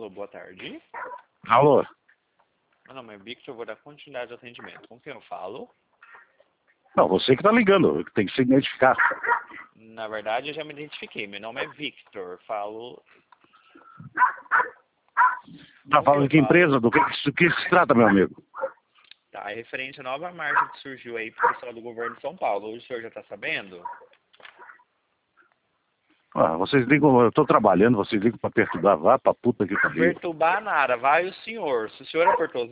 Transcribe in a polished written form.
Alô, boa tarde. Alô? Meu nome é Victor, vou dar continuidade ao atendimento. Com quem eu falo? Não, você que tá ligando, tem que se identificar. Na verdade, eu já me identifiquei. Meu nome é Victor. Falo... Tá falando de que empresa? Do que se trata, meu amigo? Tá, é referente à nova marca que surgiu aí pro pessoal do governo de São Paulo. Hoje o senhor já tá sabendo? Ah, vocês ligam, eu tô trabalhando, vocês ligam pra perturbar, vá pra puta que pariu. Perturbar nada, vai o senhor. Se o senhor apertou